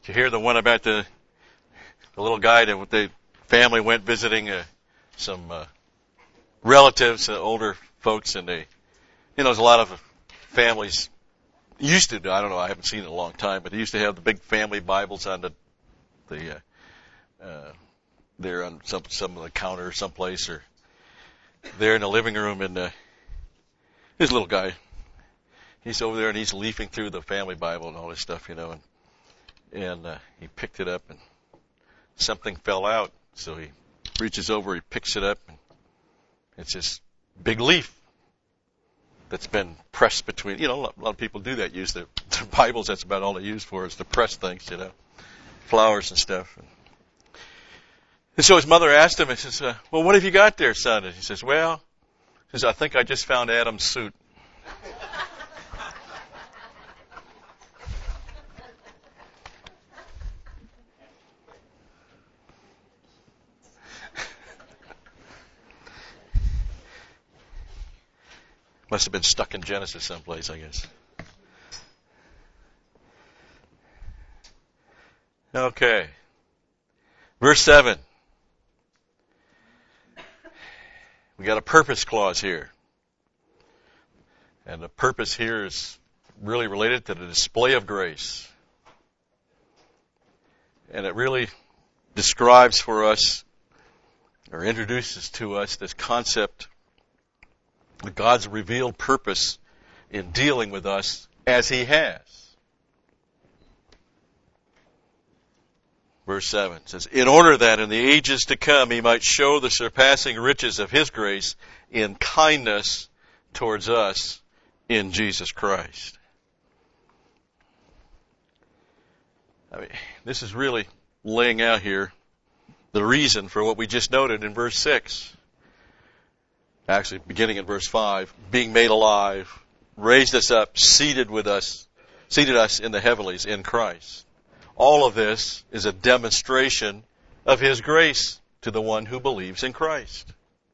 Did you hear the one about the little guy that the family went visiting some relatives, older folks, and there's a lot of families used to, I don't know, I haven't seen it in a long time, but they used to have the big family Bibles on there on some of the counter someplace, or there in the living room, and this little guy, he's over there and he's leafing through the family Bible and all this stuff, and he picked it up and something fell out, so he reaches over, he picks it up, and it's this big leaf that's been pressed between, a lot of people do that, use their Bibles, that's about all they use for is to press things, flowers and stuff. And so his mother asked him, he says, well, what have you got there, son? And he says, I think I just found Adam's suit. Must have been stuck in Genesis someplace, I guess. Okay. Verse 7. We got a purpose clause here. And the purpose here is really related to the display of grace. And it really describes for us, or introduces to us, this concept of God's revealed purpose in dealing with us as He has. Verse 7 says, in order that in the ages to come He might show the surpassing riches of His grace in kindness towards us in Jesus Christ. This is really laying out here the reason for what we just noted in verse 6. Actually, beginning in verse 5, being made alive, raised us up, seated us in the heavenlies in Christ. All of this is a demonstration of His grace to the one who believes in Christ.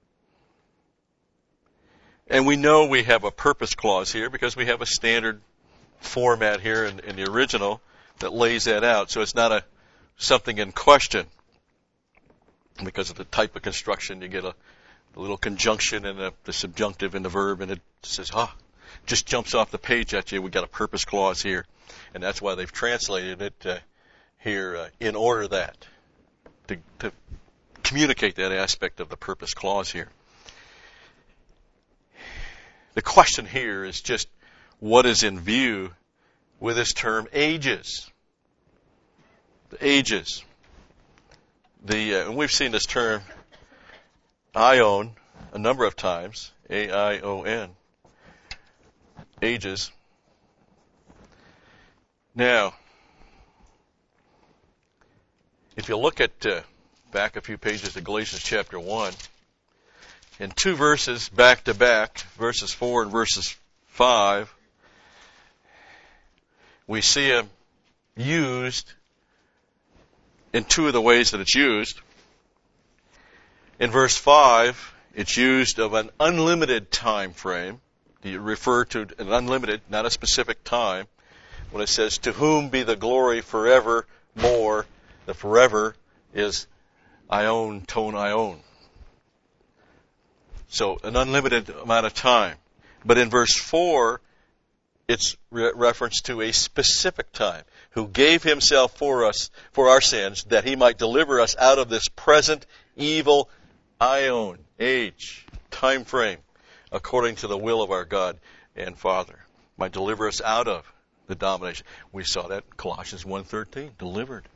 And we know we have a purpose clause here because we have a standard format here in the original that lays that out. So it's not something in question. Because of the type of construction, you get a little conjunction and the subjunctive in the verb, and it says, just jumps off the page at you. We got a purpose clause here. And that's why they've translated it here in order that, to communicate that aspect of the purpose clause here. The question here is just what is in view with this term ages. The ages. And we've seen this term aion a number of times, A-I-O-N, ages. Now, if you look at back a few pages to Galatians chapter 1, in two verses back to back, verses 4 and verses 5, we see them used in two of the ways that it's used. In verse 5, it's used of an unlimited time frame. You refer to an unlimited, not a specific time. When it says, to whom be the glory forevermore, the forever is ion, ton ion. So an unlimited amount of time. But in verse 4, it's reference to a specific time, who gave Himself for us, for our sins, that He might deliver us out of this present evil ion, age, time frame, according to the will of our God and Father. Might deliver us out of the domination. We saw that in Colossians 1:13. Delivered.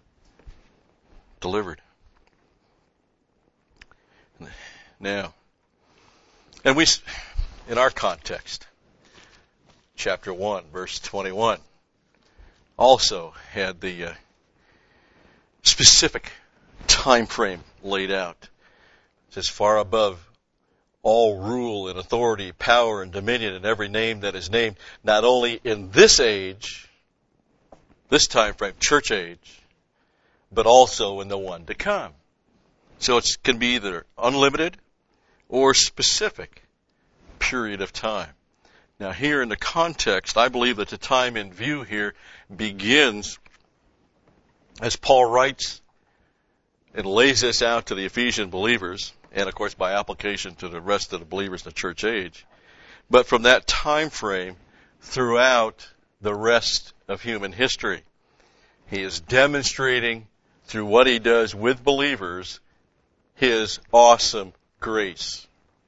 Now, and we, in our context, chapter 1, verse 21, also had the specific time frame laid out. It says, far above all rule and authority, power and dominion, and every name that is named, not only in this age, this time frame, church age, but also in the one to come. So it can be either unlimited or specific period of time. Now here in the context, I believe that the time in view here begins As Paul writes and lays this out to the Ephesian believers, and of course by application to the rest of the believers in the church age, but from that time frame throughout the rest of human history, he is demonstrating through what he does with believers his awesome grace.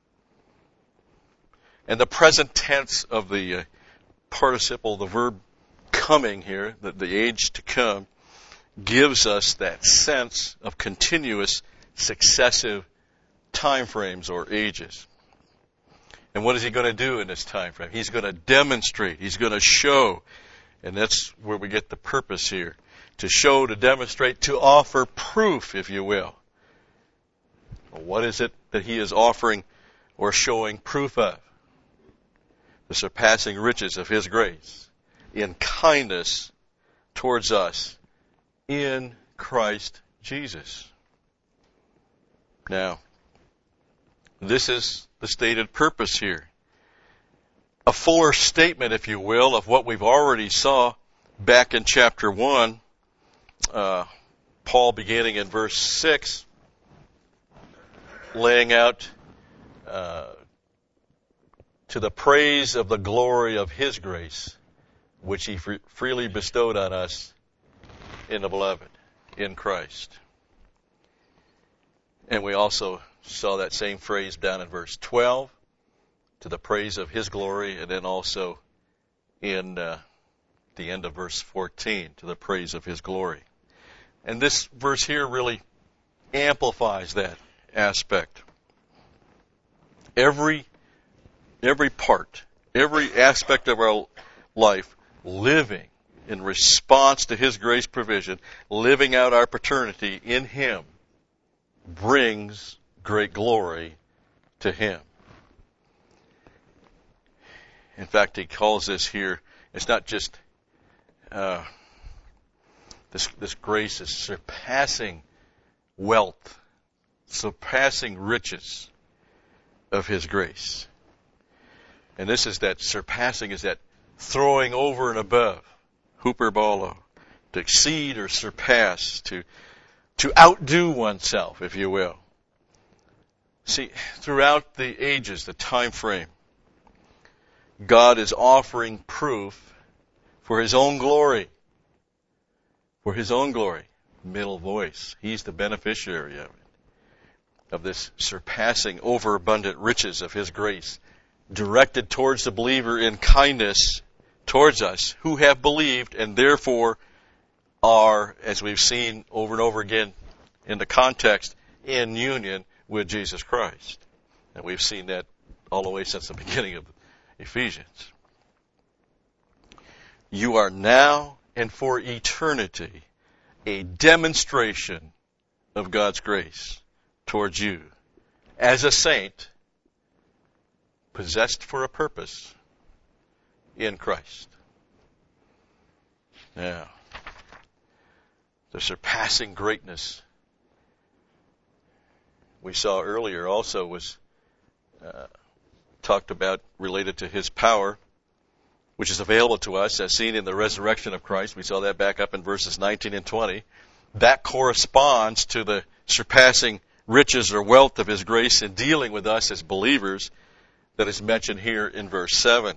And the present tense of the participle, the verb coming here, the age to come, gives us that sense of continuous successive time frames or ages. And what is he going to do in this time frame? He's going to demonstrate. He's going to show. And that's where we get the purpose here. To show, to demonstrate, to offer proof, if you will. What is it that he is offering or showing proof of? The surpassing riches of his grace in kindness towards us in Christ Jesus. Now, this is the stated purpose here. A fuller statement, if you will, of what we've already saw back in chapter 1, Paul beginning in verse 6, laying out to the praise of the glory of his grace, which he freely bestowed on us in the beloved, in Christ. And we also saw that same phrase down in verse 12, to the praise of his glory, and then also in the end of verse 14, to the praise of his glory. And this verse here really amplifies that aspect. Every part, every aspect of our life, living in response to his grace provision, living out our paternity in him, brings great glory to him. In fact, he calls this here, it's not just this grace is surpassing wealth, surpassing riches of his grace. And this is that surpassing, is that throwing over and above, hyperbolo, to exceed or surpass, to outdo oneself, if you will. See, throughout the ages, the time frame, God is offering proof for his own glory. For his own glory. Middle voice. He's the beneficiary of it. Of this surpassing overabundant riches of his grace, directed towards the believer in kindness towards us who have believed and therefore are, as we've seen over and over again in the context, in union with Jesus Christ. And we've seen that all the way since the beginning of Ephesians. You are now and for eternity a demonstration of God's grace towards you as a saint possessed for a purpose in Christ. Now, the surpassing greatness we saw earlier also was talked about, related to his power, which is available to us as seen in the resurrection of Christ. We saw that back up in verses 19 and 20. That corresponds to the surpassing riches or wealth of his grace in dealing with us as believers that is mentioned here in verse 7.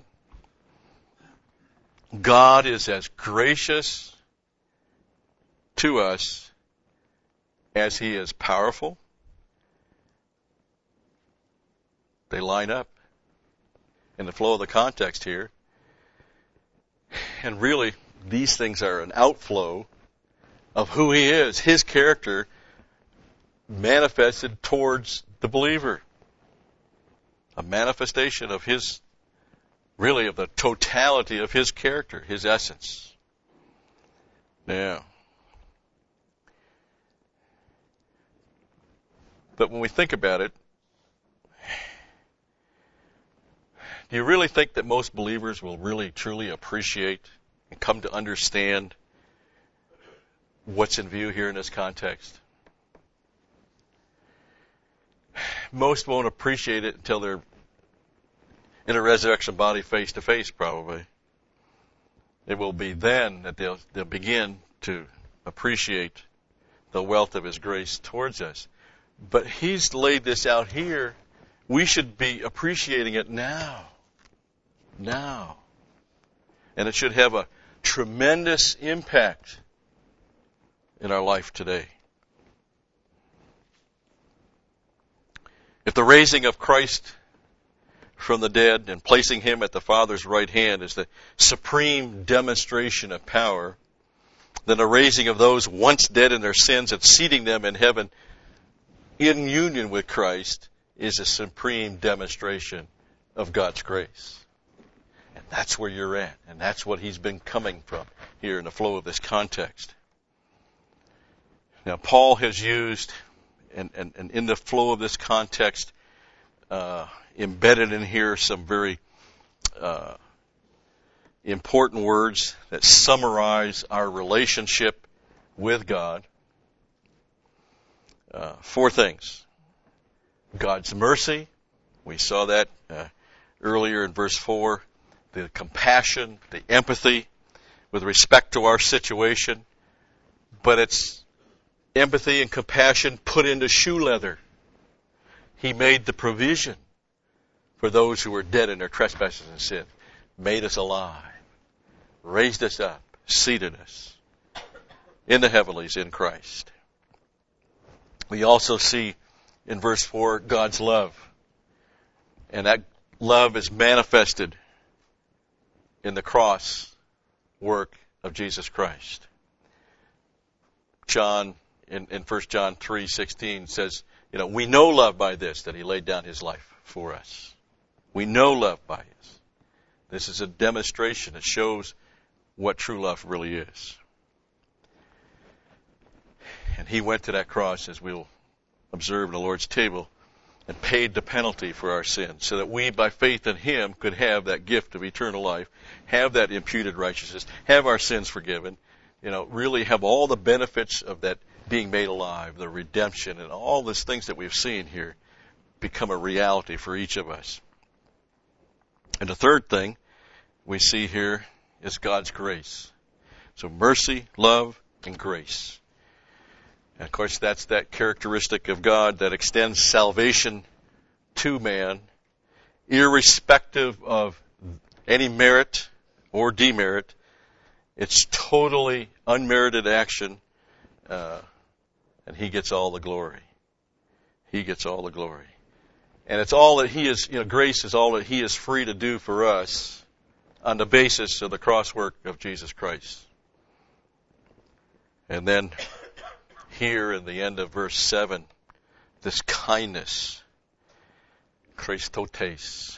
God is as gracious to us as he is powerful. They line up in the flow of the context here. And really, these things are an outflow of who he is, his character manifested towards the believer. A manifestation of his, really of the totality of his character, his essence. Now, but when we think about it, do you really think that most believers will really truly appreciate and come to understand what's in view here in this context? Most won't appreciate it until they're in a resurrection body face to face, probably. It will be then that they'll begin to appreciate the wealth of His grace towards us. But He's laid this out here. We should be appreciating it now. Now. And it should have a tremendous impact in our life today. If the raising of Christ from the dead and placing Him at the Father's right hand is the supreme demonstration of power, then the raising of those once dead in their sins and seating them in heaven in union with Christ is a supreme demonstration of God's grace. And that's where you're at. And that's what He's been coming from here in the flow of this context. Now, Paul has used, and in the flow of this context, embedded in here some very important words that summarize our relationship with God. 4 things. God's mercy. We saw that earlier in verse 4. The compassion, the empathy with respect to our situation. But it's empathy and compassion put into shoe leather. He made the provision for those who were dead in their trespasses and sin. Made us alive. Raised us up. Seated us in the heavenlies in Christ. We also see in verse 4 God's love. And that love is manifested in the cross work of Jesus Christ. John, in 1 John 3:16 says, we know love by this, that He laid down His life for us. We know love by this. This is a demonstration that shows what true love really is. And He went to that cross, as we'll observe in the Lord's table, and paid the penalty for our sins, so that we, by faith in Him, could have that gift of eternal life, have that imputed righteousness, have our sins forgiven, really have all the benefits of that being made alive, the redemption, and all these things that we've seen here become a reality for each of us. And the third thing we see here is God's grace. So mercy, love, and grace. And of course, that's that characteristic of God that extends salvation to man, irrespective of any merit or demerit. It's totally unmerited action, and He gets all the glory. He gets all the glory. And it's all that He is, grace is all that He is free to do for us on the basis of the cross work of Jesus Christ. And then here in the end of verse 7, this kindness, Christotes.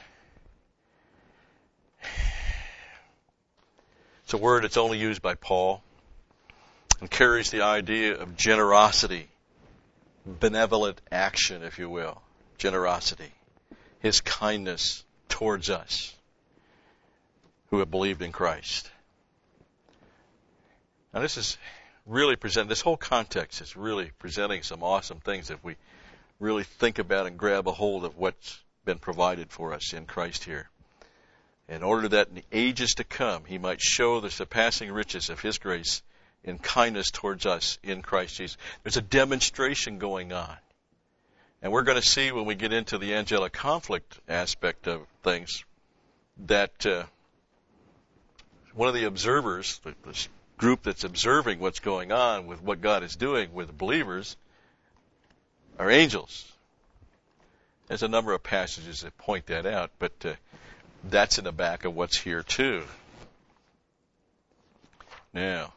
It's a word that's only used by Paul and carries the idea of generosity, benevolent action, if you will, generosity, His kindness towards us who have believed in Christ. Now this is really this whole context is really presenting some awesome things if we really think about and grab a hold of what's been provided for us in Christ here. In order that in the ages to come, He might show the surpassing riches of His grace in kindness towards us in Christ Jesus. There's a demonstration going on. And we're going to see when we get into the angelic conflict aspect of things that one of the observers, this group that's observing what's going on with what God is doing with believers, are angels. There's a number of passages that point that out, but that's in the back of what's here too. Now,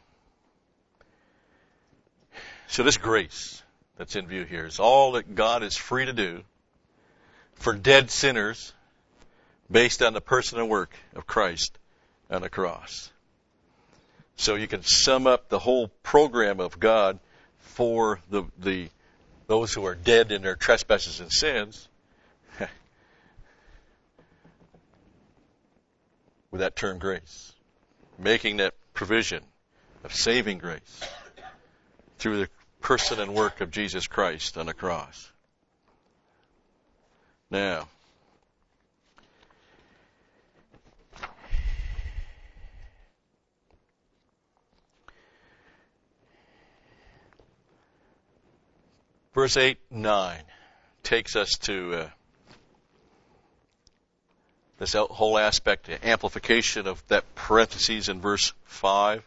so this grace that's in view here is all that God is free to do for dead sinners based on the person and work of Christ on the cross. So you can sum up the whole program of God for those who are dead in their trespasses and sins with that term grace, making that provision of saving grace through the person and work of Jesus Christ on the cross. Now, Verse 8, 9 takes us to this whole aspect, the amplification of that parentheses in verse 5.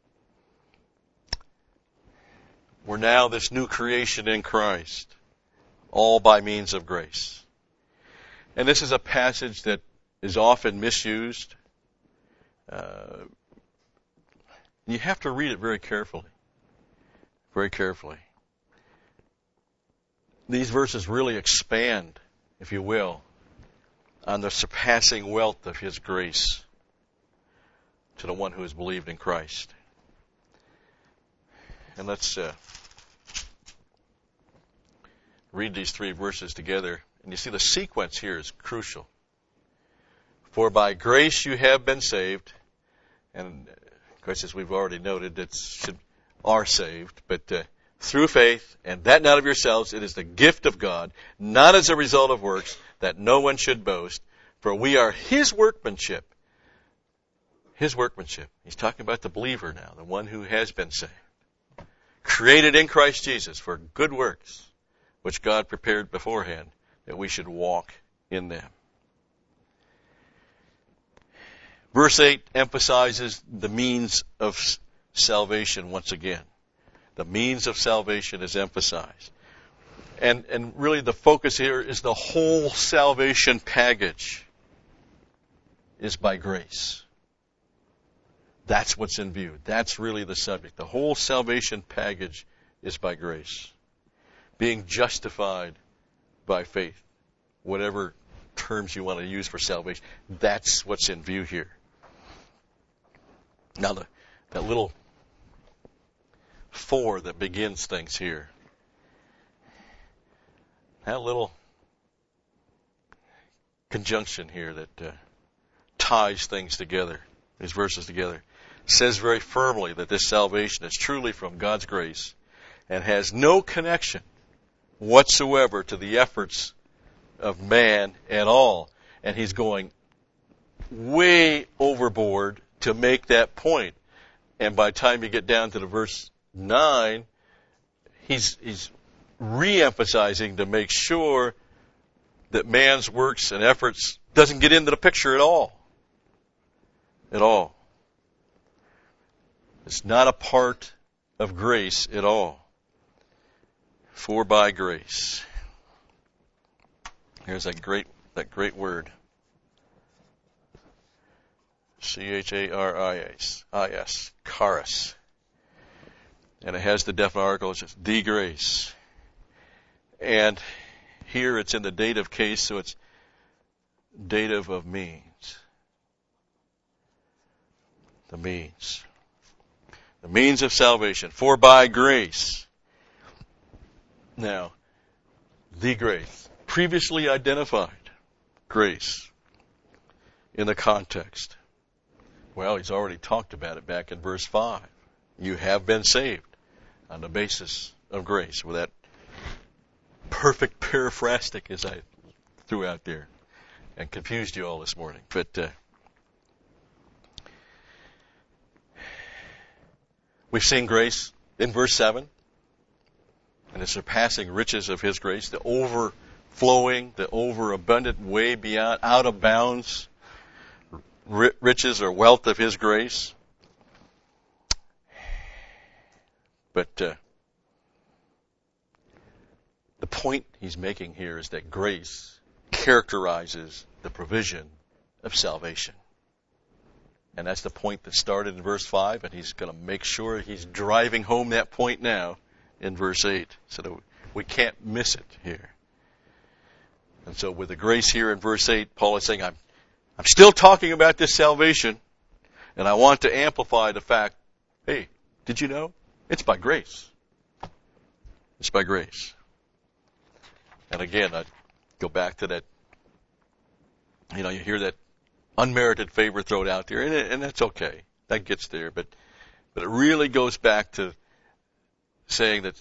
We're now this new creation in Christ, all by means of grace. And this is a passage that is often misused. You have to read it very carefully. Very carefully. These verses really expand, if you will, on the surpassing wealth of His grace to the one who has believed in Christ. And let's read these three verses together. And you see the sequence here is crucial. For by grace you have been saved. And of course, as we've already noted, are saved. But through faith, and that not of yourselves, it is the gift of God, not as a result of works, that no one should boast. For we are His workmanship. His workmanship. He's talking about the believer now, the one who has been saved. Created in Christ Jesus for good works, which God prepared beforehand, that we should walk in them. Verse 8 emphasizes the means of salvation once again. The means of salvation is emphasized. And really the focus here is the whole salvation package is by grace. That's what's in view. That's really the subject. The whole salvation package is by grace. Being justified by faith. Whatever terms you want to use for salvation. That's what's in view here. Now, that little 4 that begins things here. That little conjunction here that ties things together, these verses together, says very firmly that this salvation is truly from God's grace and has no connection whatsoever to the efforts of man at all. And he's going way overboard to make that point. And by the time you get down to the verse 9, he's re-emphasizing to make sure that man's works and efforts doesn't get into the picture at all. At all. It's not a part of grace at all. For by grace. Here's that great word. C-H-A-R-I-S, charis. And it has the definite article, it's just the grace. And here it's in the dative case, so it's dative of means. The means. The means of salvation. For by grace. Now, the grace. Previously identified grace in the context. Well, he's already talked about it back in verse 5. You have been saved on the basis of grace. With that perfect paraphrastic as I threw out there and confused you all this morning. But we've seen grace in verse 7 and the surpassing riches of His grace, the overflowing, the overabundant, way beyond, out of bounds riches or wealth of His grace. But the point he's making here is that grace characterizes the provision of salvation. And that's the point that started in verse 5, and he's going to make sure he's driving home that point now in verse 8, so that we can't miss it here. And so with the grace here in verse 8, Paul is saying, I'm still talking about this salvation, and I want to amplify the fact, hey, did you know? It's by grace. It's by grace. And again, I go back to that, you hear that unmerited favor thrown out there, and that's okay. That gets there, but it really goes back to saying that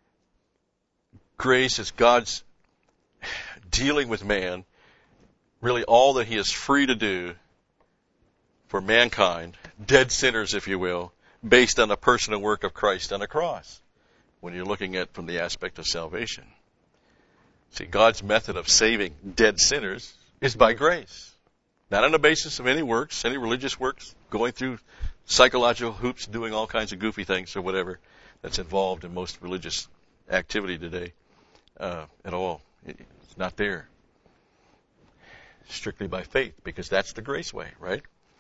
grace is God's dealing with man, really all that He is free to do for mankind, dead sinners, if you will, based on the person and work of Christ on the cross. when you're looking at from the aspect of salvation. See, God's method of saving dead sinners is by grace. Not on the basis of any works, any religious works, going through psychological hoops, doing all kinds of goofy things or whatever that's involved in most religious activity today at all. It's not there. Strictly by faith, because that's the grace way, right?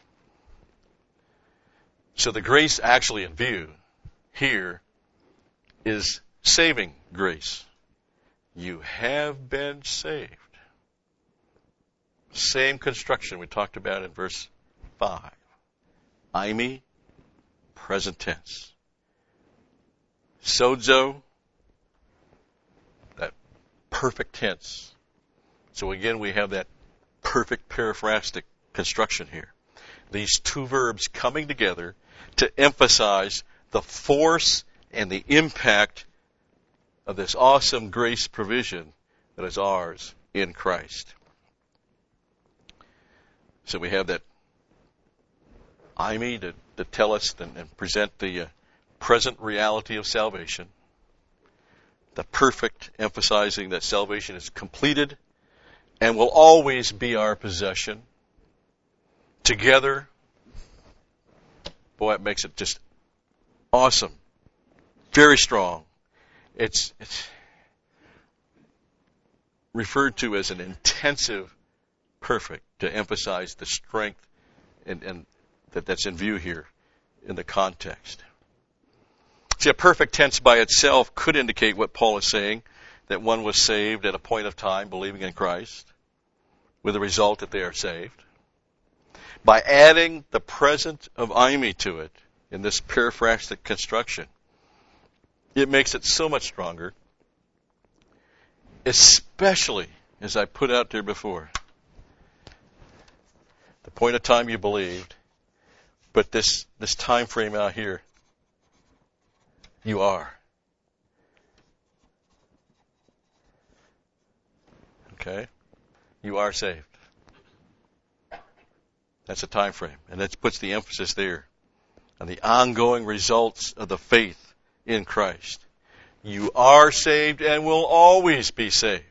So the grace actually in view here is saving grace. You have been saved. Same construction we talked about in verse 5. Eimi, present tense. Sozo, that perfect tense. So again, we have that perfect periphrastic construction here. These two verbs coming together to emphasize the force and the impact of this awesome grace provision that is ours in Christ. So we have that Eimi to tell us and present the present reality of salvation. The perfect, emphasizing that salvation is completed and will always be our possession. Together, boy, it makes it just awesome. Very strong. It's referred to as an intensive perfect to emphasize the strength and that's in view here in the context. See, a perfect tense by itself could indicate what Paul is saying, that one was saved at a point of time believing in Christ, with the result that they are saved. By adding the present of Eimi to it in this periphrastic construction, it makes it so much stronger, especially, as I put out there before, the point of time you believed, but this time frame out here, you are. Okay? You are saved. That's a time frame. And that puts the emphasis there on the ongoing results of the faith in Christ. You are saved and will always be saved.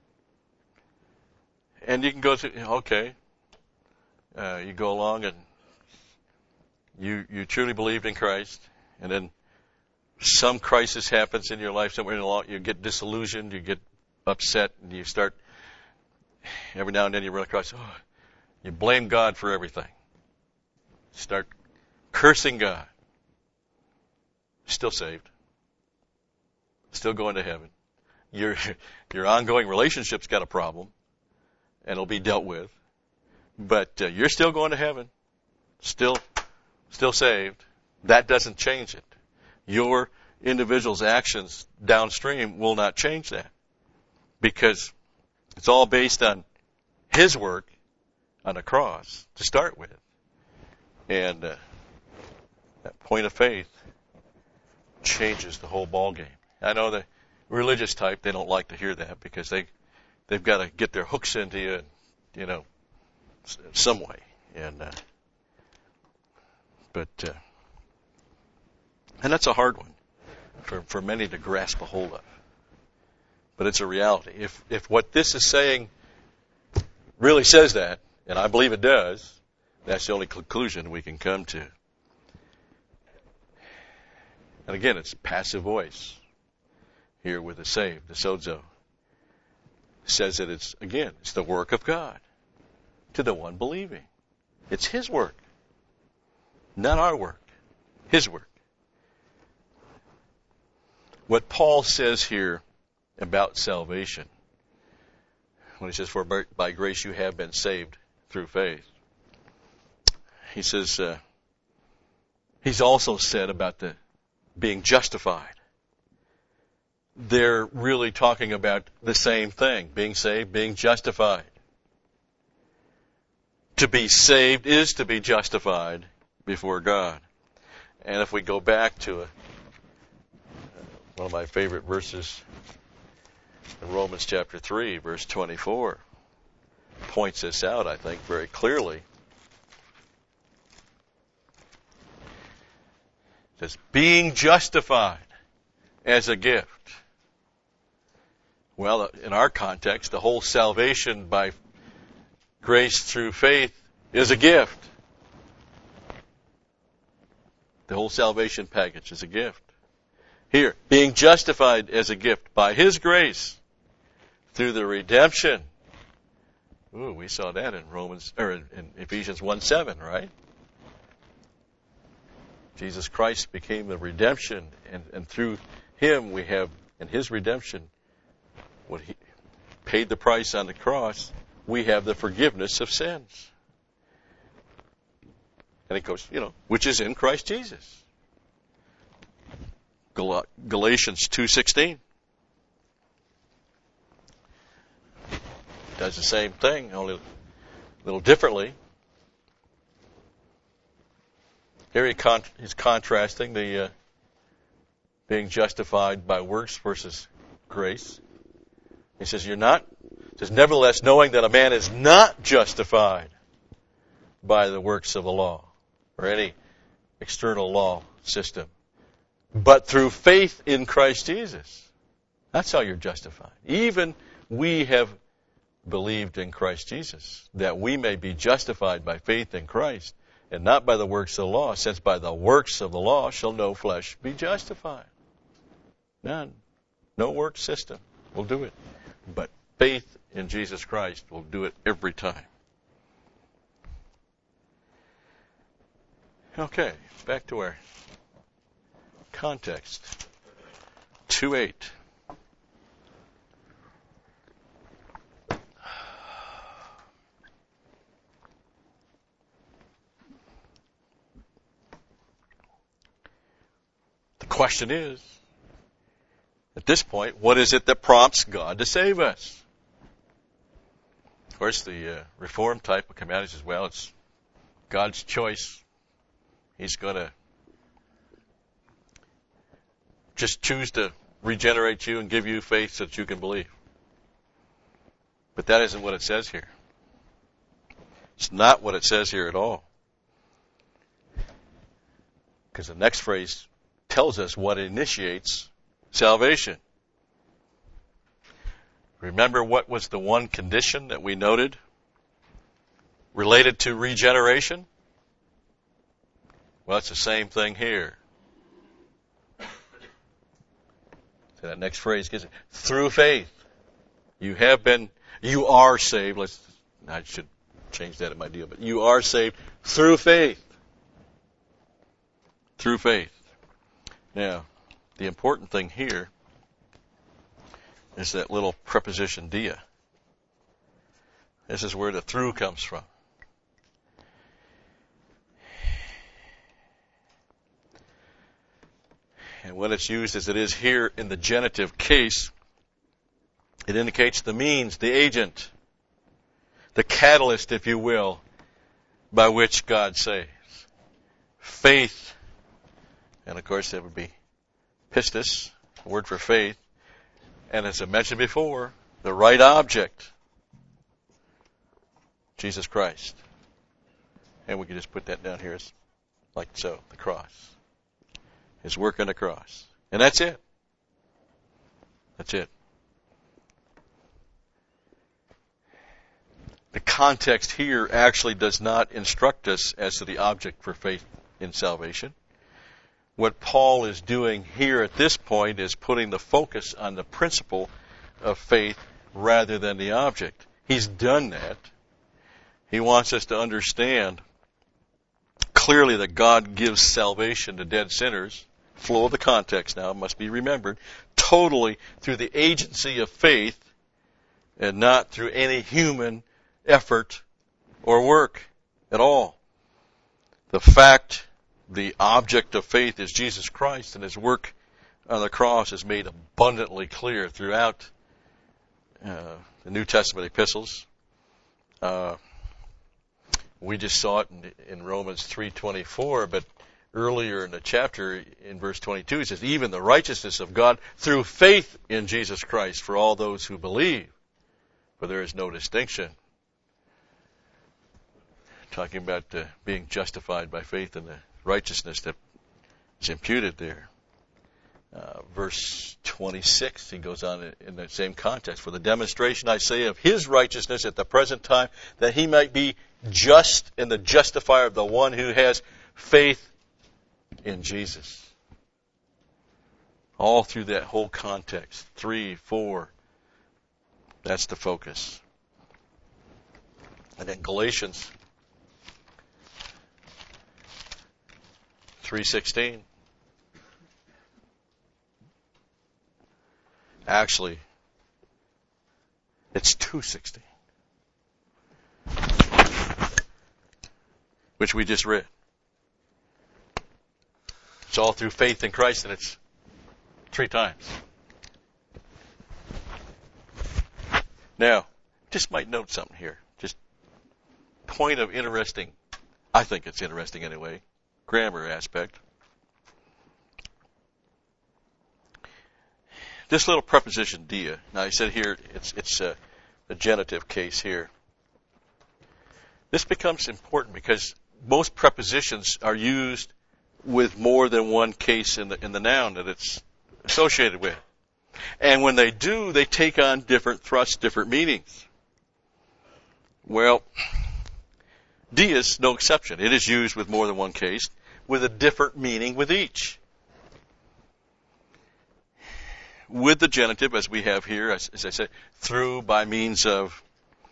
And you can go to, okay, you go along and you truly believed in Christ, and then some crisis happens in your life somewhere along, you get disillusioned, you get upset, and you start, every now and then you run across, you blame God for everything. Start cursing God. Still saved. Still going to heaven. Your ongoing relationship's got a problem, and it'll be dealt with. But you're still going to heaven. Still saved. That doesn't change it. Your individual's actions downstream will not change that, because it's all based on His work on the cross to start with. And that point of faith changes the whole ballgame. I know the religious type, they don't like to hear that, because they've got to get their hooks into you, some way. And and that's a hard one for many to grasp a hold of. But it's a reality. If what this is saying really says that, and I believe it does, that's the only conclusion we can come to. And again, it's passive voice here with the saved, the sozo. Says that it's the work of God to the one believing. It's His work, not our work. His work. What Paul says here about salvation, when he says, for by grace you have been saved through faith, he says, he's also said about the being justified. They're really talking about the same thing, being saved, being justified. To be saved is to be justified before God. And if we go back to one of my favorite verses in Romans chapter 3, verse 24, points this out, I think, very clearly. It says, being justified as a gift. Well, in our context, the whole salvation by grace through faith is a gift. The whole salvation package is a gift. Here, being justified as a gift by His grace through the redemption. Ooh, we saw that in in Ephesians 1:7, right? Jesus Christ became the redemption, and through Him we have, in His redemption, what He paid the price on the cross, we have the forgiveness of sins. And it goes, which is in Christ Jesus. Galatians 2:16 does the same thing, only a little differently. Here he's contrasting the being justified by works versus grace. He says, nevertheless, knowing that a man is not justified by the works of the law or any external law system, but through faith in Christ Jesus. That's how you're justified. Even we have believed in Christ Jesus, that we may be justified by faith in Christ, and not by the works of the law, since by the works of the law shall no flesh be justified. None. No work system will do it. But faith in Jesus Christ will do it every time. Okay, back to our context. 2:8. The question is, at this point, what is it that prompts God to save us? Of course, the Reformed type will come out and says, well, it's God's choice. He's going to just choose to regenerate you and give you faith so that you can believe. But that isn't what it says here. It's not what it says here at all. Because the next phrase tells us what initiates salvation. Remember what was the one condition that we noted related to regeneration? Well, it's the same thing here. So that next phrase gives it. Through faith. You are saved. I should change that in my deal, but you are saved through faith. Through faith. Now, the important thing here is that little preposition dia. This is where the through comes from. And when it's used as it is here in the genitive case, it indicates the means, the agent, the catalyst, if you will, by which God saves. Faith, and of course that would be pistis, the word for faith, and as I mentioned before, the right object, Jesus Christ. And we can just put that down here as like so, the cross. His work on the cross. And that's it. That's it. The context here actually does not instruct us as to the object for faith in salvation. What Paul is doing here at this point is putting the focus on the principle of faith rather than the object. He's done that. He wants us to understand clearly that God gives salvation to dead sinners. Flow of the context now must be remembered. Totally through the agency of faith and not through any human effort or work at all. The object of faith is Jesus Christ, and His work on the cross is made abundantly clear throughout the New Testament epistles. We just saw it in Romans 3:24, but earlier in the chapter, in verse 22, it says, even the righteousness of God through faith in Jesus Christ for all those who believe, for there is no distinction. Talking about being justified by faith and the righteousness that is imputed there. Verse 26, he goes on in the same context. For the demonstration, I say, of his righteousness at the present time, that he might be just and the justifier of the one who has faith in Jesus. All through that whole context. 3, 4. That's the focus. And then Galatians 3:16. Actually, it's 2:16, which we just read. It's all through faith in Christ, and it's 3 times. Now, just might note something here. Just point of interesting, I think it's interesting anyway, grammar aspect. This little preposition dia. Now I said here it's a genitive case here. This becomes important because most prepositions are used with more than one case in the noun that it's associated with. And when they do, they take on different thrusts, different meanings. Well, dia is no exception. It is used with more than one case with a different meaning with each. With the genitive, as we have here, as I said, through, by means of,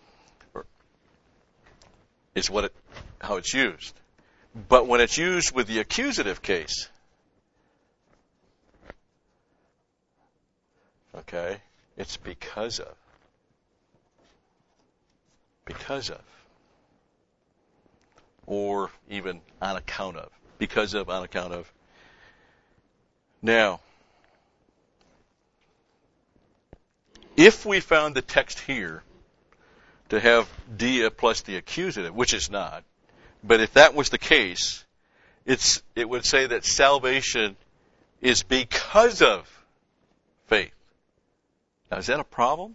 is how it's used. But when it's used with the accusative case, okay, it's because of. Because of. Or even on account of. Because of, on account of. Now, if we found the text here to have dia plus the accusative, which is not, but if that was the case, it would say that salvation is because of faith. Now, is that a problem?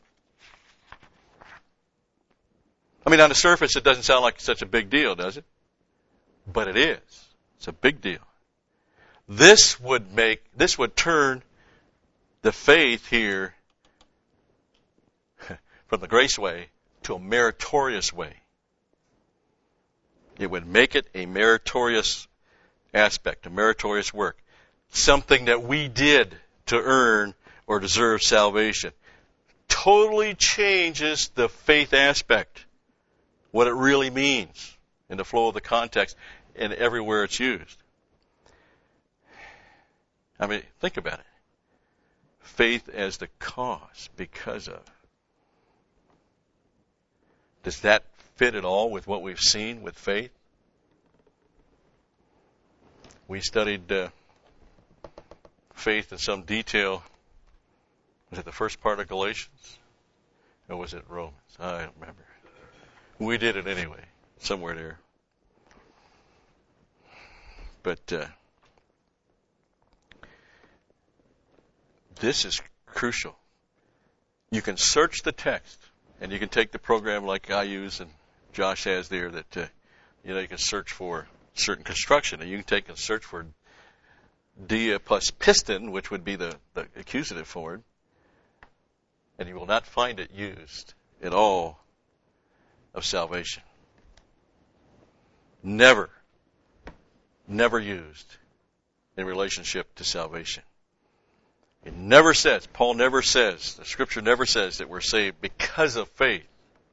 I mean, on the surface, it doesn't sound like such a big deal, does it? But it is. It's a big deal. This would turn the faith here from the grace way to a meritorious way. It would make it a meritorious aspect, a meritorious work. Something that we did to earn or deserve salvation. Totally changes the faith aspect, what it really means in the flow of the context and everywhere it's used. I mean, think about it. Faith as the cause, because of. Does that fit at all with what we've seen with faith? We studied faith in some detail. Was it the first part of Galatians? Or was it Romans? I don't remember. We did it anyway, somewhere there. But this is crucial. You can search the text. And you can take the program like I use and Josh has there that, you can search for certain construction. And you can take and search for dia plus piston, which would be the accusative form. And you will not find it used at all of salvation. Never used in relationship to salvation. It never says, Paul never says, the Scripture never says that we're saved because of faith.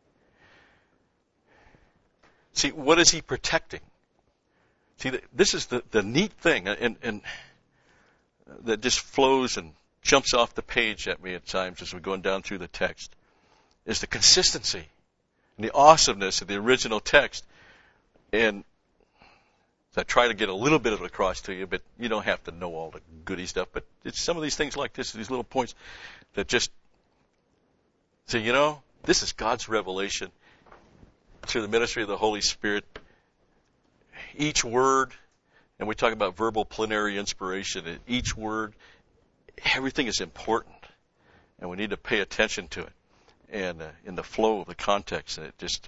See, what is he protecting? See, this is the neat thing, and that just flows and jumps off the page at me at times as we're going down through the text, is the consistency and the awesomeness of the original text. And I try to get a little bit of it across to you, but you don't have to know all the goody stuff. But it's some of these things like this, these little points that just say, this is God's revelation through the ministry of the Holy Spirit. Each word, and we talk about verbal plenary inspiration, and each word, everything is important, and we need to pay attention to it, and in the flow of the context, and it just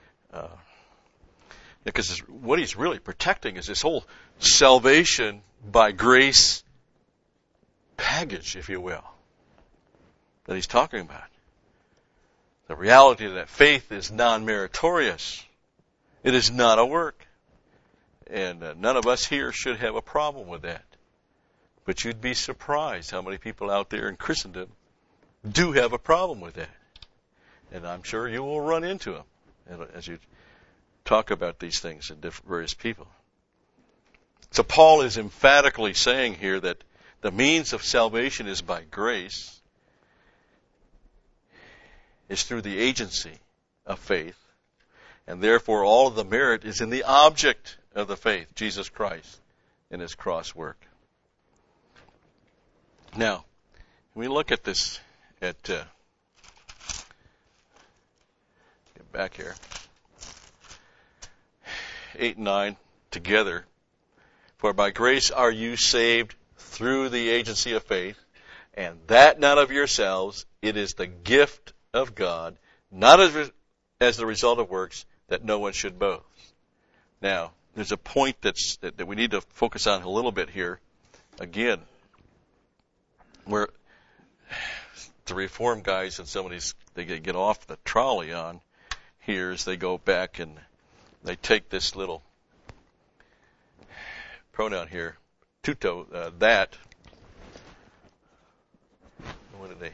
because what he's really protecting is this whole salvation by grace package, if you will, that he's talking about. The reality that faith is non-meritorious. It is not a work. And none of us here should have a problem with that. But you'd be surprised how many people out there in Christendom do have a problem with that. And I'm sure you will run into them as you talk about these things in various people. So Paul is emphatically saying here that the means of salvation is by grace, is through the agency of faith, and therefore all of the merit is in the object of the faith, Jesus Christ, and his cross work. Now, when we look at this, get back here, 8 and 9 together. For by grace are you saved through the agency of faith, and that not of yourselves, it is the gift of God, not as the result of works, that no one should boast. Now, there's a point that we need to focus on a little bit here. Again, where the Reform guys and some of these, they get off the trolley on here as they go back and they take this little pronoun here, tuto, that. What did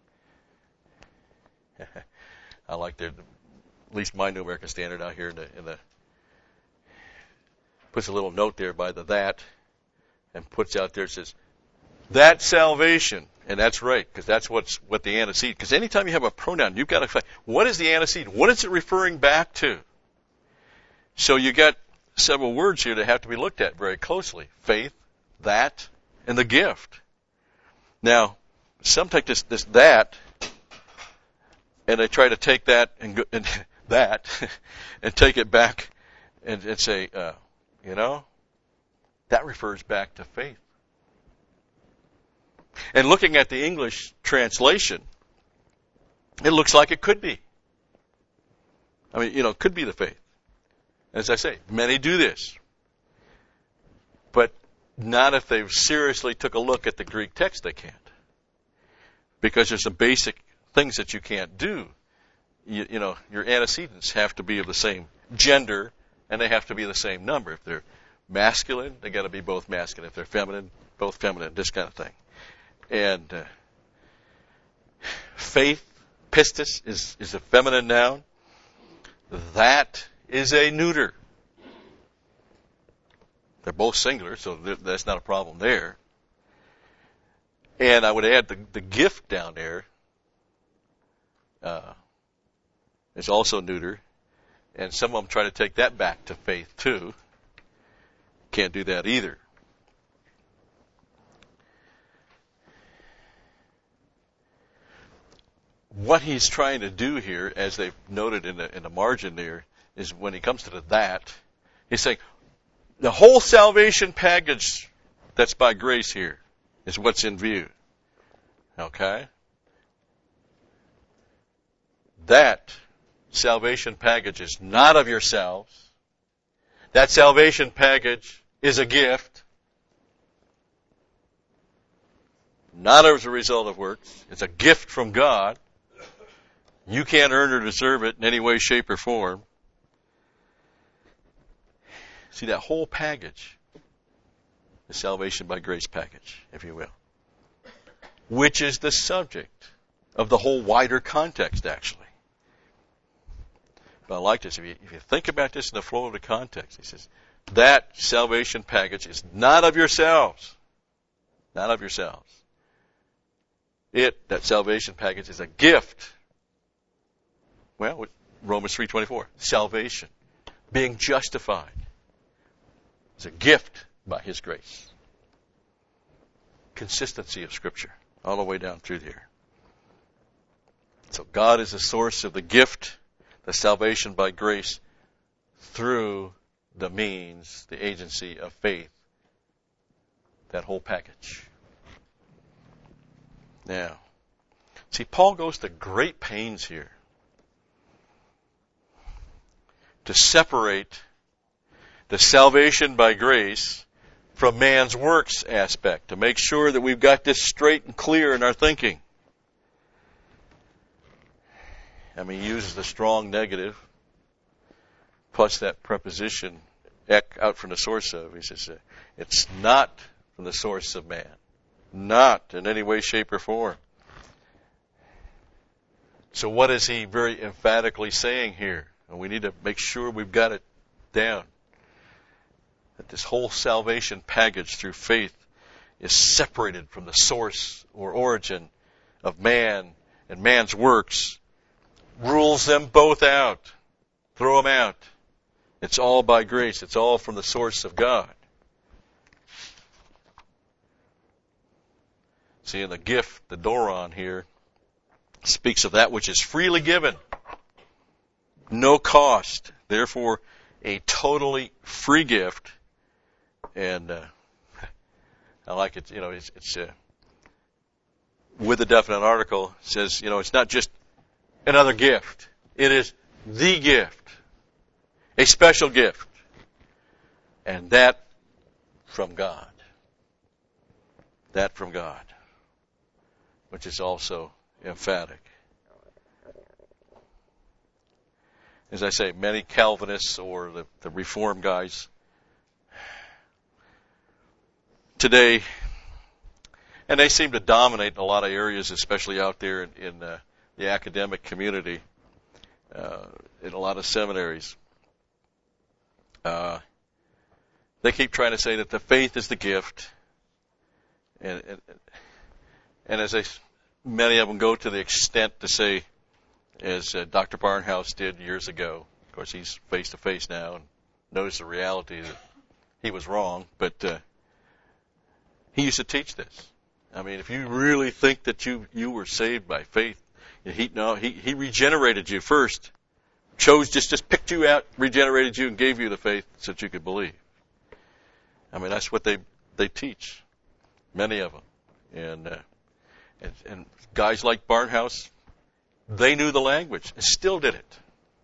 they? I like their, at least my New American Standard out here in the puts a little note there by the that, and puts out there, says, that salvation. And that's right, because that's what the antecedent, because anytime you have a pronoun, you've got to find, what is the antecedent? What is it referring back to? So you got several words here that have to be looked at very closely. Faith, that, and the gift. Now, some take this that, and they try to take that and that, and take it back and say, that refers back to faith. And looking at the English translation, it looks like it could be. I mean, it could be the faith. As I say, many do this. But not if they seriously took a look at the Greek text, they can't. Because there's some basic things that you can't do. Your antecedents have to be of the same gender, and they have to be the same number. If they're masculine, they got to be both masculine. If they're feminine, both feminine, this kind of thing. And faith, pistis, is a feminine noun. That is a neuter. They're both singular, so that's not a problem there. And I would add the gift down there is also neuter. And some of them try to take that back to faith too. Can't do that either. What he's trying to do here, as they've noted in the margin there, is when he comes to the that, he's saying the whole salvation package that's by grace here is what's in view. Okay? That salvation package is not of yourselves. That salvation package is a gift, not as a result of works. It's a gift from God. You can't earn or deserve it in any way, shape, or form. See, that whole package, the salvation by grace package, if you will, which is the subject of the whole wider context, actually. But I like this. If you think about this in the flow of the context, he says, that salvation package is not of yourselves. Not of yourselves. That salvation package is a gift. Well, Romans 3:24, salvation, being justified, is a gift by His grace. Consistency of Scripture, all the way down through here. So God is the source of the gift, the salvation by grace, through the means, the agency of faith, that whole package. Now, see, Paul goes to great pains here to separate the salvation by grace from man's works aspect, to make sure that we've got this straight and clear in our thinking. I mean, he uses the strong negative, plus that preposition, ek, out from the source of. He says, it's not from the source of man. Not in any way, shape, or form. So what is he very emphatically saying here? And we need to make sure we've got it down. That this whole salvation package through faith is separated from the source or origin of man and man's works. Rules them both out. Throw them out. It's all by grace. It's all from the source of God. See, in the gift, the doron here, speaks of that which is freely given. No cost. Therefore, a totally free gift. And I like it, it's with a definite article, it says, it's not just another gift. It is the gift. A special gift. And that from God. That from God. Which is also emphatic. As I say, many Calvinists or the Reformed guys today, and they seem to dominate in a lot of areas, especially out there in the academic community, in a lot of seminaries. They keep trying to say that the faith is the gift, and as many of them go to the extent to say, as Dr. Barnhouse did years ago. Of course, he's face to face now and knows the reality that he was wrong, but he used to teach this. I mean, if you really think that you were saved by faith, he regenerated you first, just picked you out, regenerated you, and gave you the faith so that you could believe. I mean, that's what they teach, many of them, and guys like Barnhouse, they knew the language and still did it.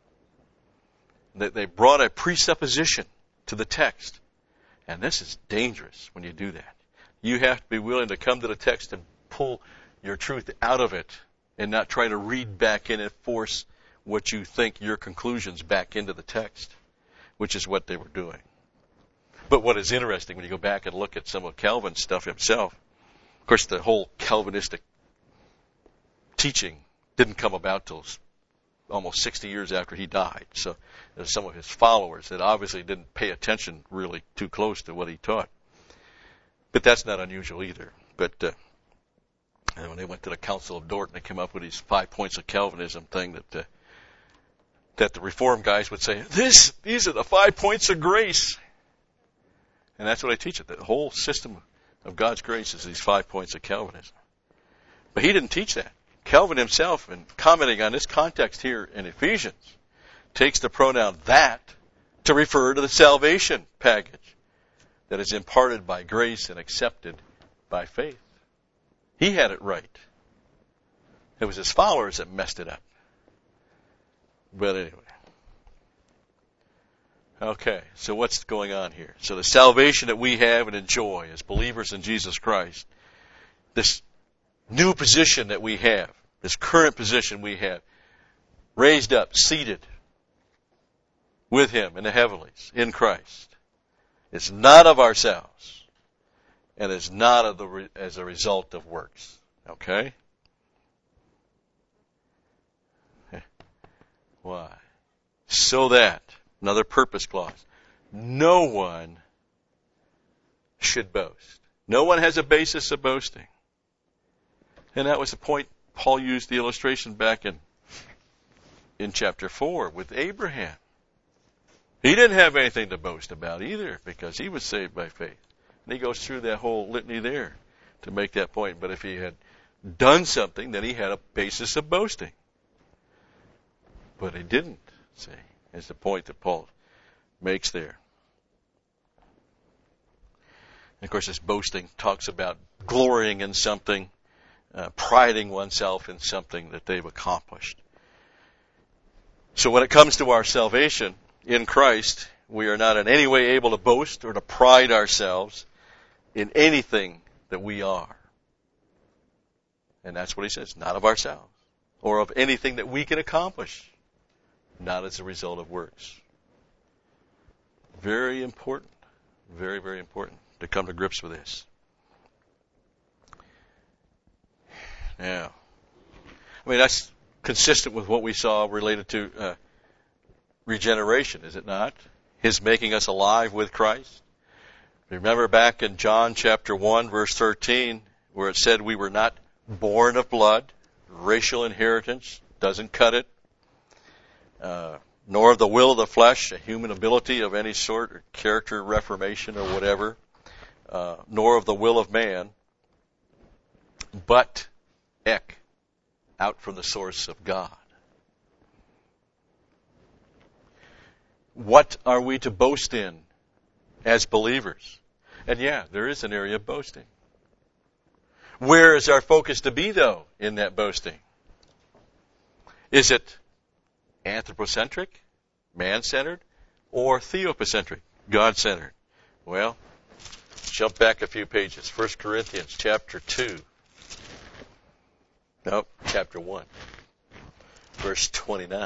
They brought a presupposition to the text, and this is dangerous when you do that. You have to be willing to come to the text and pull your truth out of it and not try to read back in and force what you think your conclusions back into the text, which is what they were doing. But what is interesting when you go back and look at some of Calvin's stuff himself, of course, the whole Calvinistic teaching didn't come about till almost 60 years after he died. So there's some of his followers that obviously didn't pay attention really too close to what he taught. But that's not unusual either. But when they went to the Council of Dort and they came up with these 5 points of Calvinism thing that the Reformed guys would say, these are the 5 points of grace. And that's what I teach it. The whole system of God's grace is these 5 points of Calvinism. But he didn't teach that. Calvin himself, in commenting on this context here in Ephesians, takes the pronoun that to refer to the salvation package that is imparted by grace and accepted by faith. He had it right. It was his followers that messed it up. But anyway. Okay, so what's going on here? So the salvation that we have and enjoy as believers in Jesus Christ, this new position that we have, this current position we have, raised up, seated with Him in the heavenlies, in Christ. It's not of ourselves, and it's not as a result of works. Okay? Why? So that, another purpose clause, no one should boast. No one has a basis of boasting. And that was the point Paul used the illustration back in chapter 4 with Abraham. He didn't have anything to boast about either because he was saved by faith. And he goes through that whole litany there to make that point. But if he had done something, then he had a basis of boasting. But he didn't, see, is the point that Paul makes there. And of course, this boasting talks about glorying in something, priding oneself in something that they've accomplished. So when it comes to our salvation in Christ, we are not in any way able to boast or to pride ourselves in anything that we are. And that's what he says, not of ourselves, or of anything that we can accomplish, not as a result of works. Very important, very, very important to come to grips with this. Now, I mean, that's consistent with what we saw related to regeneration, is it not? His making us alive with Christ. Remember back in John chapter 1, verse 13, where it said we were not born of blood, racial inheritance, doesn't cut it, nor of the will of the flesh, a human ability of any sort, or character reformation or whatever, nor of the will of man, but ek, out from the source of God. What are we to boast in as believers? And yeah, there is an area of boasting. Where is our focus to be, though, in that boasting? Is it anthropocentric, man-centered, or theopocentric, God-centered? Well, jump back a few pages. 1 Corinthians chapter 2. Nope, chapter 1, verse 29.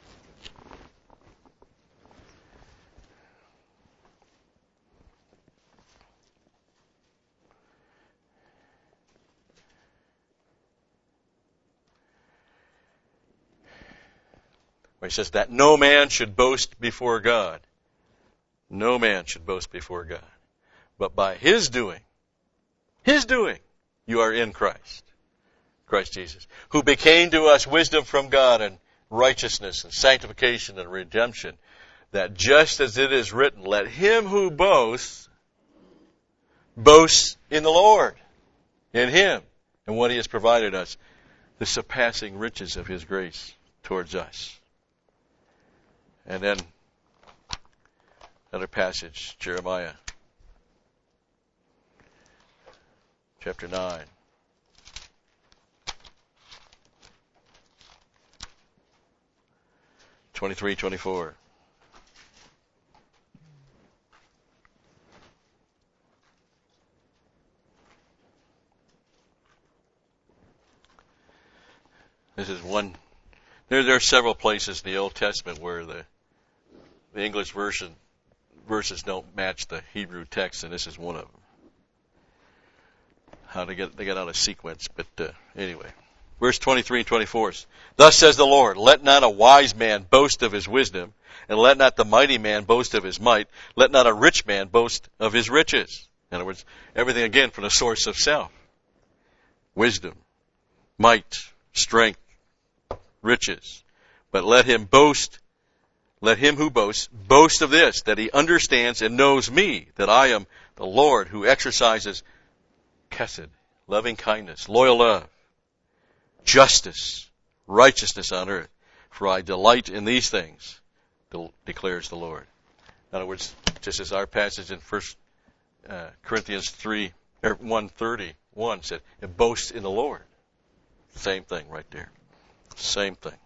Where he says that no man should boast before God. No man should boast before God. But by his doing, you are in Christ. Christ Jesus, who became to us wisdom from God and righteousness and sanctification and redemption, that just as it is written, let him who boasts, boast in the Lord, in him, and what he has provided us, the surpassing riches of his grace towards us. And then another passage, Jeremiah chapter 9. (23, 24). This is one. There are several places in the Old Testament where the English verses don't match the Hebrew text, and this is one of them. How they get out of sequence, but anyway. Verse 23 and 24. Thus says the Lord, let not a wise man boast of his wisdom, and let not the mighty man boast of his might. Let not a rich man boast of his riches. In other words, everything again from the source of self. Wisdom, might, strength, riches. But let him who boasts, boast of this, that he understands and knows me, that I am the Lord who exercises chesed, loving kindness, loyal love, justice, righteousness on earth. For I delight in these things, declares the Lord. In other words, just as our passage in 1 Corinthians 1:31 said, it boasts in the Lord. Same thing right there. Same thing.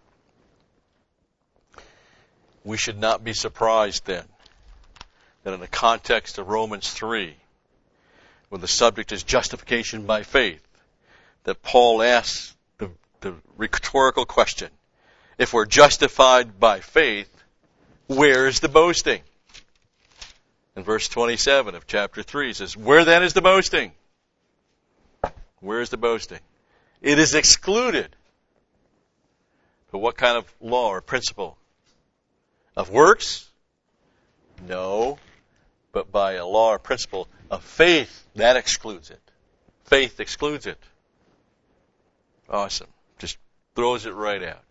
We should not be surprised then that in the context of Romans 3, when the subject is justification by faith, that Paul asks the rhetorical question, if we're justified by faith, where is the boasting? In verse 27 of chapter 3, it says, where then is the boasting? Where is the boasting? It is excluded. But what kind of law or principle? Of works? No, but by a law or principle of faith, that excludes it. Faith excludes it. Awesome. Just throws it right out.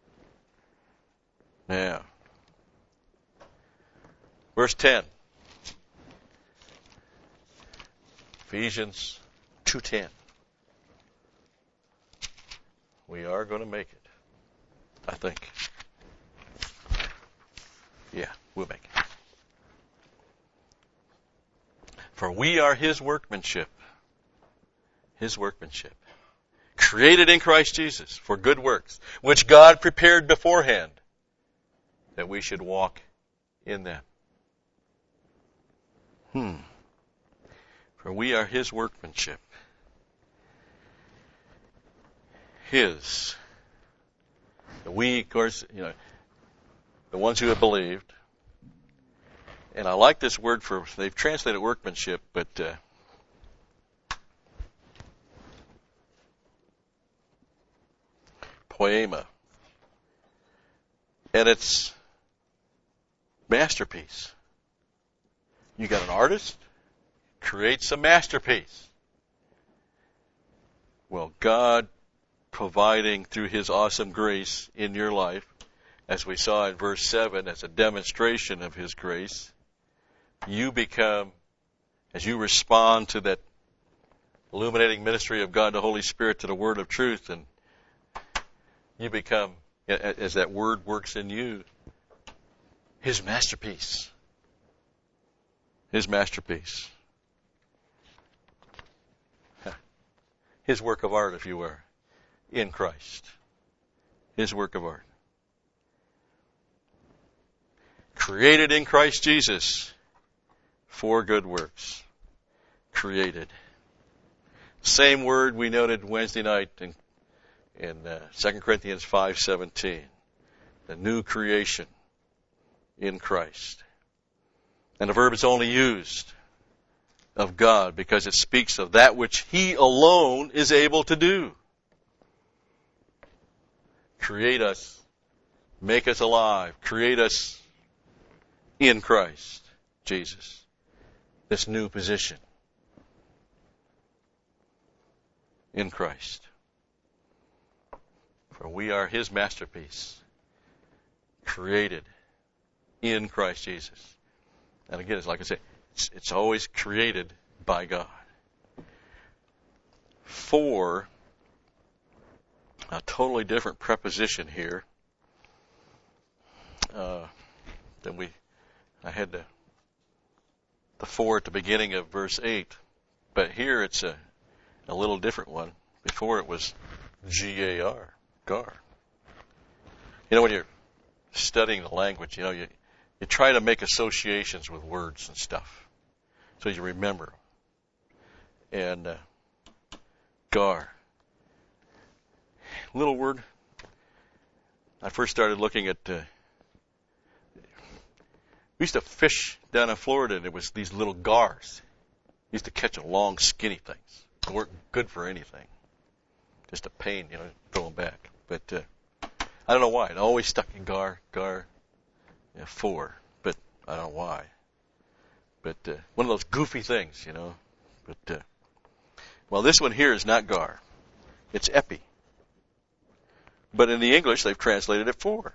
Now, verse 10. Ephesians 2:10. We are going to make it, I think. Yeah, we'll make it. For we are his workmanship. His workmanship. Created in Christ Jesus for good works, which God prepared beforehand that we should walk in them. For For we are His workmanship. His. We, of course, the ones who have believed. And I like this word they've translated workmanship, but poema. And it's masterpiece. You got an artist, creates a masterpiece. Well, God providing through His awesome grace in your life, as we saw in verse 7, as a demonstration of His grace, you become, as you respond to that illuminating ministry of God the Holy Spirit to the word of truth, and you become, as that word works in you, His masterpiece. His masterpiece. His work of art, if you were, in Christ. His work of art. Created in Christ Jesus for good works. Created. Same word we noted Wednesday night in 2 Corinthians 5:17. The new creation in Christ. And the verb is only used of God because it speaks of that which He alone is able to do. Create us, make us alive, create us in Christ Jesus. This new position in Christ. For we are His masterpiece, created in Christ Jesus. And again, it's like I say, it's always created by God. For a totally different preposition here than I had the for at the beginning of verse 8, but here it's a little different one. Before it was G-A-R, gar. When you're studying the language, you try to make associations with words and stuff so you remember. And gar. Little word. I first started looking at we used to fish down in Florida, and it was these little gars. We used to catch long, skinny things. They weren't good for anything. Just a pain, throw them back. But I don't know why. It always stuck in gar, for. But I don't know why. But one of those goofy things, But well, this one here is not gar. It's epi. But in the English, they've translated it for.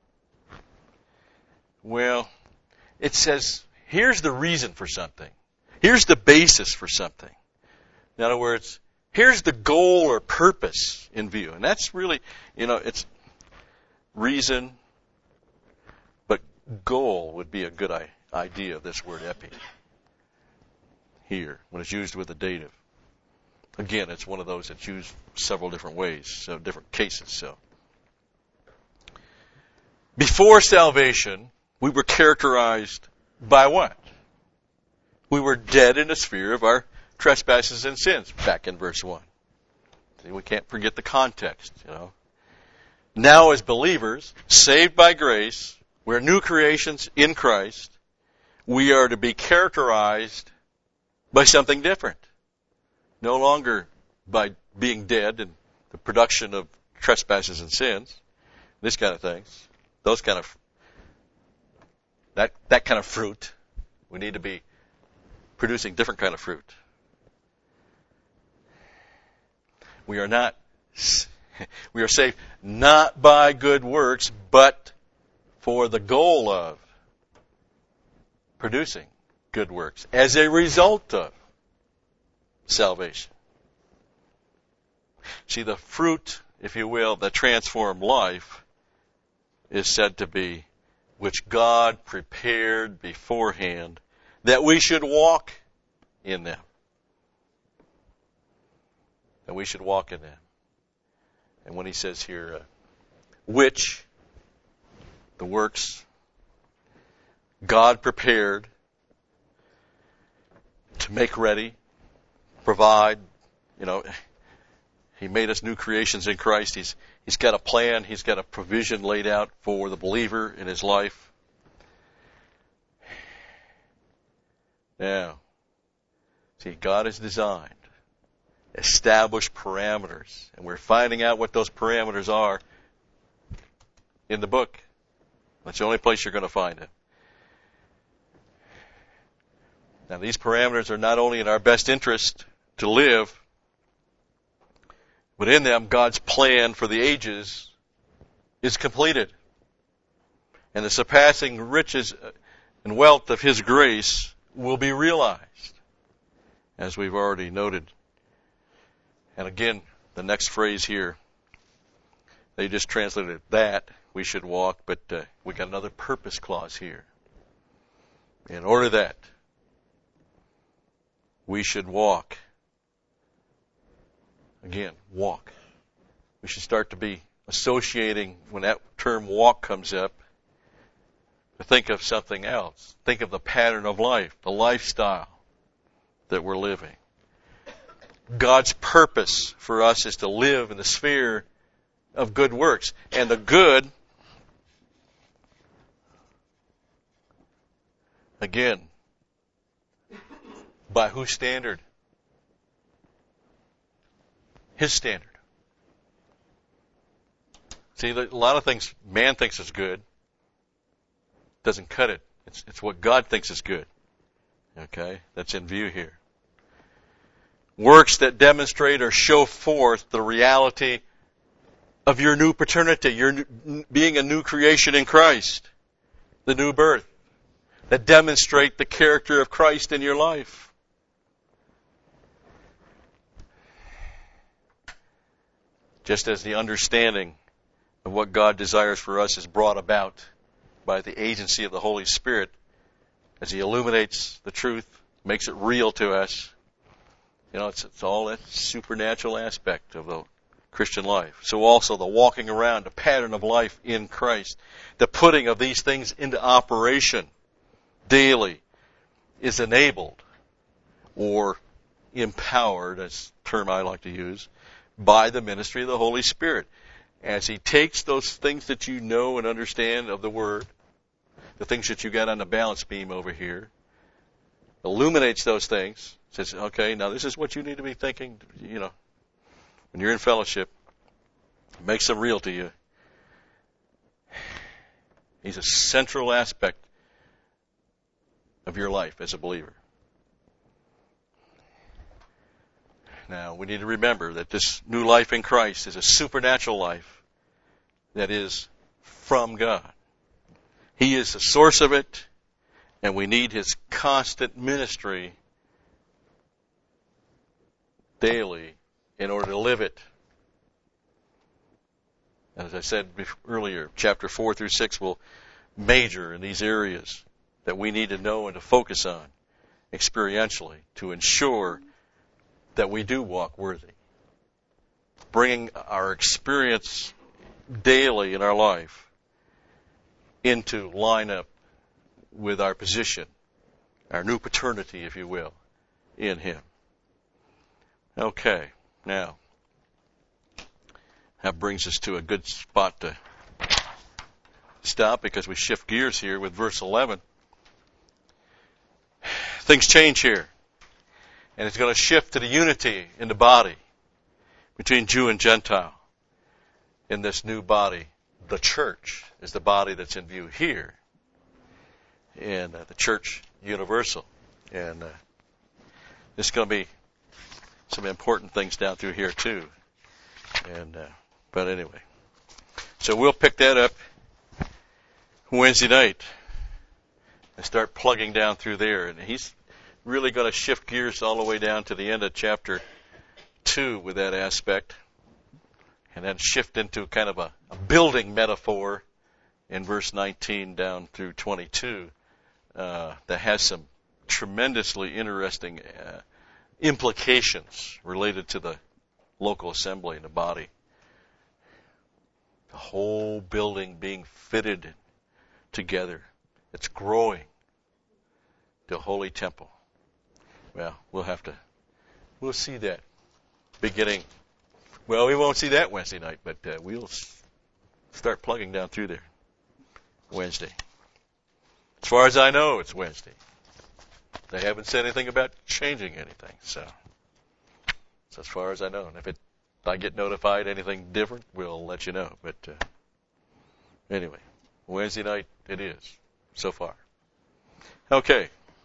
Well, it says, here's the reason for something. Here's the basis for something. In other words, here's the goal or purpose in view. And that's really, it's reason, but goal would be a good idea of this word epi here, when it's used with a dative. Again, it's one of those that's used several different ways, so different cases. So, before salvation, we were characterized by what? We were dead in the sphere of our trespasses and sins, back in verse 1. See, we can't forget the context, Now as believers, saved by grace, we're new creations in Christ. We are to be characterized by something different. No longer by being dead in the production of trespasses and sins, this kind of things, those kind of that kind of fruit. We need to be producing different kind of fruit. We are saved not by good works, but for the goal of producing good works as a result of salvation. See, the fruit, if you will, that transformed life is said to be which God prepared beforehand that we should walk in them. That we should walk in them. And when he says here, which, the works, God prepared to make ready, provide. You know, He made us new creations in Christ. He's got a plan. He's got a provision laid out for the believer in his life. Now, see, God has designed established parameters, and we're finding out what those parameters are in the book. That's the only place you're going to find it. Now, these parameters are not only in our best interest to live, but in them, God's plan for the ages is completed. And the surpassing riches and wealth of His grace will be realized, as we've already noted. And again, the next phrase here, they just translated that we should walk, but we got another purpose clause here. In order that we should walk. Again, walk. We should start to be associating, when that term walk comes up, to think of something else. Think of the pattern of life, the lifestyle that we're living. God's purpose for us is to live in the sphere of good works. And the good, again, by whose standard? His standard. See, a lot of things man thinks is good doesn't cut it. It's what God thinks is good. Okay? That's in view here. Works that demonstrate or show forth the reality of your new paternity, your being a new creation in Christ, the new birth, that demonstrate the character of Christ in your life. Just as the understanding of what God desires for us is brought about by the agency of the Holy Spirit, as He illuminates the truth, makes it real to us. You know, it's all that supernatural aspect of the Christian life. So also the walking around, the pattern of life in Christ, the putting of these things into operation daily is enabled or empowered, as a term I like to use, by the ministry of the Holy Spirit. As He takes those things that you know and understand of the Word, the things that you got on the balance beam over here, illuminates those things, says, okay, now this is what you need to be thinking, you know, when you're in fellowship, makes them real to you. He's a central aspect of your life as a believer. Now, we need to remember that this new life in Christ is a supernatural life that is from God. He is the source of it, and we need His constant ministry daily in order to live it. And as I said earlier, chapter 4 through 6 will major in these areas that we need to know and to focus on experientially to ensure that we do walk worthy. Bringing our experience daily in our life into line up with our position, our new paternity, if you will, in Him. Okay, now, that brings us to a good spot to stop because we shift gears here with verse 11. Things change here. And it's going to shift to the unity in the body between Jew and Gentile in this new body. The church is the body that's in view here. And the church universal. And there's going to be some important things down through here too. And but anyway. So we'll pick that up Wednesday night and start plugging down through there. And he's really going to shift gears all the way down to the end of chapter 2 with that aspect. And then shift into kind of a building metaphor in verse 19 down through 22 that has some tremendously interesting implications related to the local assembly and the body. The whole building being fitted together. It's growing to a holy temple. Well, we'll have to we'll see that beginning. Well, we won't see that Wednesday night, but we'll start plugging down through there Wednesday. As far as I know, it's Wednesday. They haven't said anything about changing anything, so as far as I know. And if I get notified anything different, we'll let you know. But anyway, Wednesday night it is so far. Okay.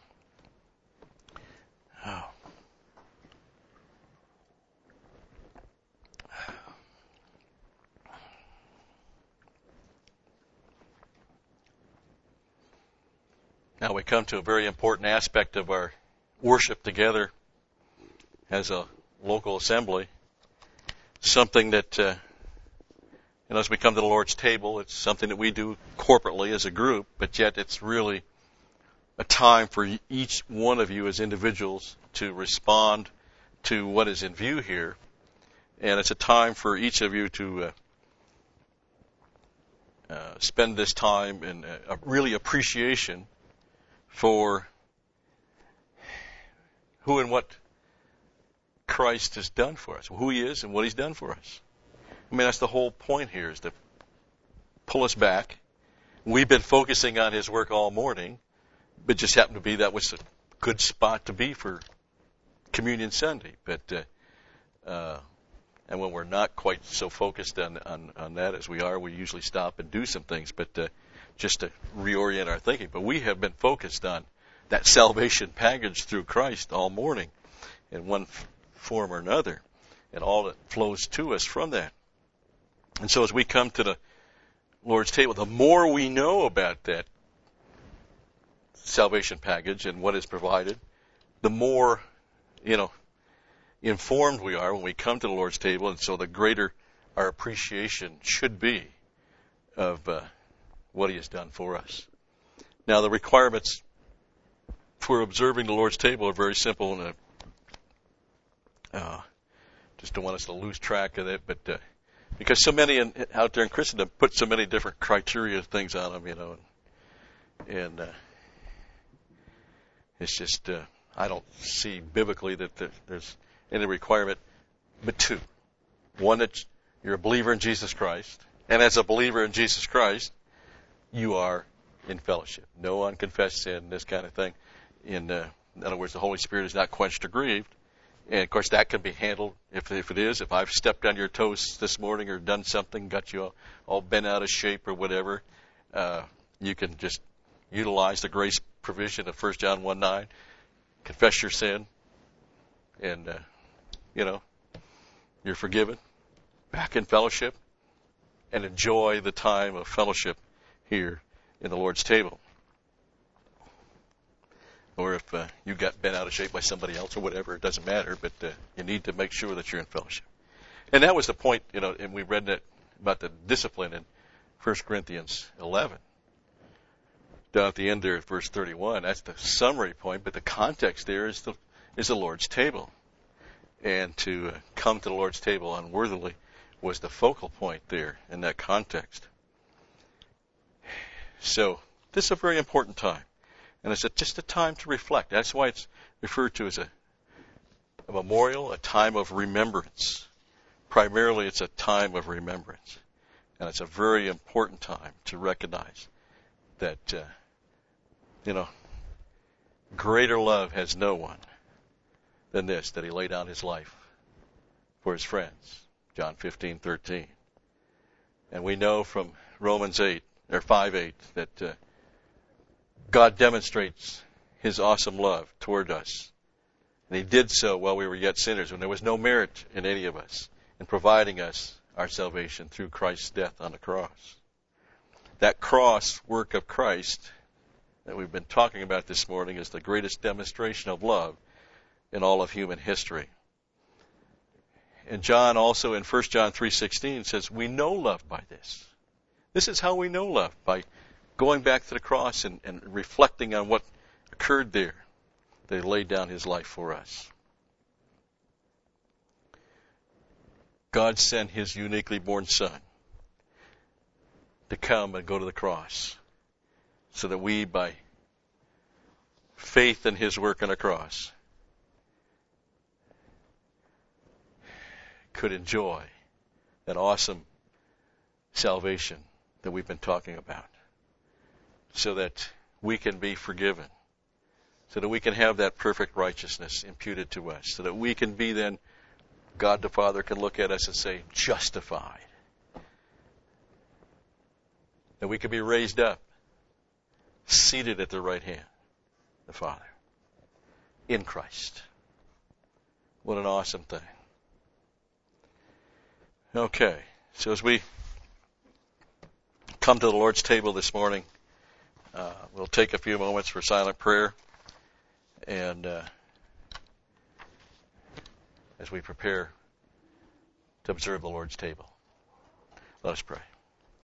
Oh. Now we come to a very important aspect of our worship together as a local assembly. Something that, as we come to the Lord's table, it's something that we do corporately as a group, but yet it's really a time for each one of you as individuals to respond to what is in view here. And it's a time for each of you to spend this time in really appreciation for who and what Christ has done for us, who He is and what He's done for us. I mean, that's the whole point here, is to pull us back. We've been focusing on His work all morning, but just happened to be that was a good spot to be for Communion Sunday. But and when we're not quite so focused on that as we are, we usually stop and do some things, but just to reorient our thinking. But we have been focused on that salvation package through Christ all morning in one form or another, and all that flows to us from that. And so as we come to the Lord's table, the more we know about that salvation package and what is provided, the more, informed we are when we come to the Lord's table, and so the greater our appreciation should be of what He has done for us. Now, the requirements for observing the Lord's table are very simple, and just don't want us to lose track of it, but because so many out there in Christendom put so many different criteria things on them, and it's just I don't see biblically that there's any requirement but two. One, that you're a believer in Jesus Christ, and as a believer in Jesus Christ, you are in fellowship. No unconfessed sin, this kind of thing. In other words, the Holy Spirit is not quenched or grieved. And, of course, that can be handled if it is. If I've stepped on your toes this morning or done something, got you all bent out of shape or whatever, you can just utilize the grace provision of 1 John 1:9, confess your sin, and, you're forgiven, back in fellowship, and enjoy the time of fellowship here in the Lord's table. Or if you got bent out of shape by somebody else or whatever, it doesn't matter, but you need to make sure that you're in fellowship. And that was the point, and we read that about the discipline in 1 Corinthians 11. Down at the end there at verse 31, that's the summary point, but the context there is the Lord's table. And to come to the Lord's table unworthily was the focal point there in that context. So this is a very important time. And it's just a time to reflect. That's why it's referred to as a memorial, a time of remembrance. Primarily, it's a time of remembrance. And it's a very important time to recognize that, greater love has no one than this, that He laid down His life for His friends. John 15:13. And we know from Romans 5:8 that God demonstrates His awesome love toward us. And He did so while we were yet sinners, when there was no merit in any of us, in providing us our salvation through Christ's death on the cross. That cross work of Christ that we've been talking about this morning is the greatest demonstration of love in all of human history. And John also in 1 John 3:16 says, we know love by this. This is how we know love, by going back to the cross and reflecting on what occurred there. They laid down His life for us. God sent His uniquely born Son to come and go to the cross so that we, by faith in His work on the cross, could enjoy that awesome salvation that we've been talking about, so that we can be forgiven, so that we can have that perfect righteousness imputed to us, so that we can be then, God the Father can look at us and say, justified. That we can be raised up, seated at the right hand of the Father, in Christ. What an awesome thing. Okay, so as we come to the Lord's table this morning, we'll take a few moments for silent prayer, and as we prepare to observe the Lord's table, let us pray.